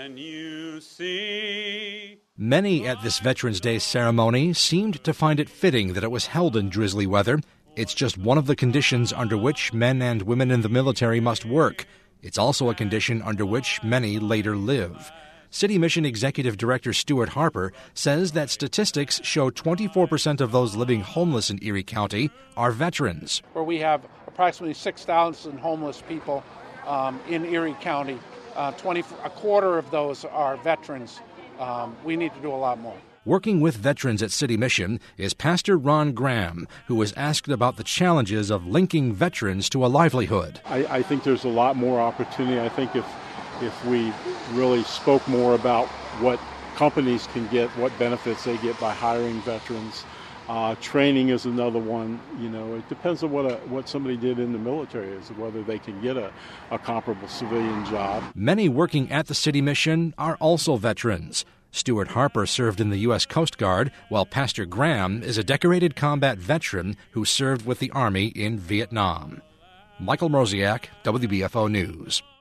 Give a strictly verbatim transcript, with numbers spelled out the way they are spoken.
Can you see? Many at this Veterans Day ceremony seemed to find it fitting that it was held in drizzly weather. It's just one of the conditions under which men and women in the military must work. It's also a condition under which many later live. City Mission Executive Director Stuart Harper says that statistics show twenty-four percent of those living homeless in Erie County are veterans. Where we have approximately six thousand homeless people um, in Erie County, uh, twenty, a quarter of those are veterans. Um, we need to do a lot more. Working with veterans at City Mission is Pastor Ron Graham, who was asked about the challenges of linking veterans to a livelihood. I, I think there's a lot more opportunity. I think if if we really spoke more about what companies can get, what benefits they get by hiring veterans. Uh, training is another one. You know, it depends on what a, what somebody did in the military as to whether they can get a, a comparable civilian job. Many working at the City Mission are also veterans. Stuart Harper served in the U S Coast Guard, while Pastor Graham is a decorated combat veteran who served with the Army in Vietnam. Michael Mroziak, W B F O News.